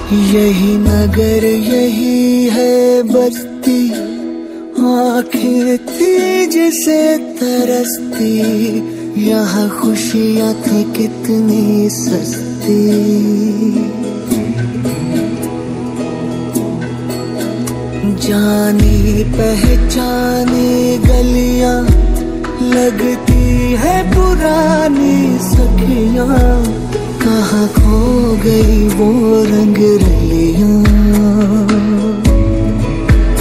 यही नगर यही है बस्ती, आखिर थी जिसे तरसती, यहाँ खुशियाँ थी कितनी सस्ती। जानी पहचानी गलियाँ लगती है पुरानी सखियाँ, कहाँ खो गई वो रंग रलियाँ।